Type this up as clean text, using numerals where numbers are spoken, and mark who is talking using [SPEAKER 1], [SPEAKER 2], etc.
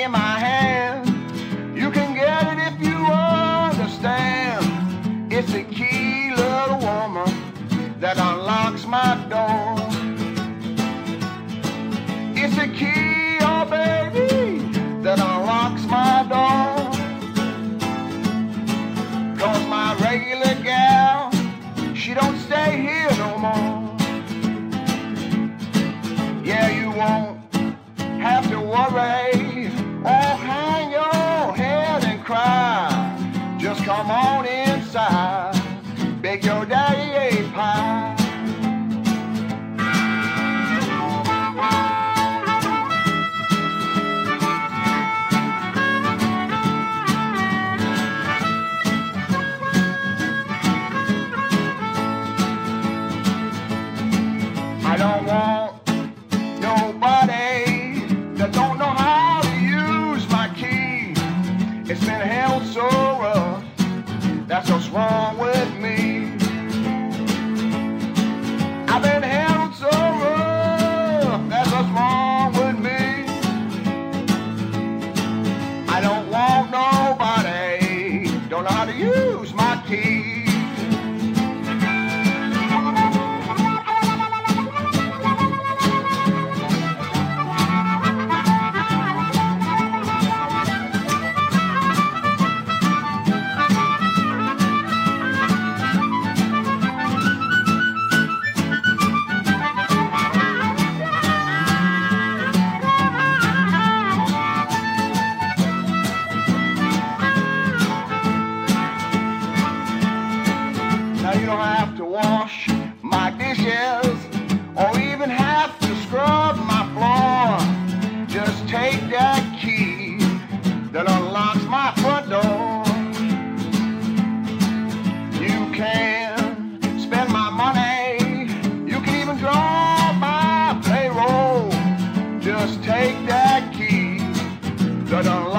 [SPEAKER 1] in my hand. You can get it if you understand. It's a key, little woman, that unlocks my door. It's a key, oh baby, that unlocks my door. 'Cause my regular gal, she don't stay here no more. Yeah, you won't have to worry or hang your head and cry. Just come on inside, bake your daddy a pie. I don't want nobody that don't know how to use my key. It's been held so rough, that's what's wrong with me. I've been held so rough, that's what's wrong with me. I don't want nobody don't know how to use my key. Now you don't have to wash my dishes or even have to scrub my floor. Just take that key that unlocks my front door. You can spend my money, you can even draw my payroll. Just take that key that unlocks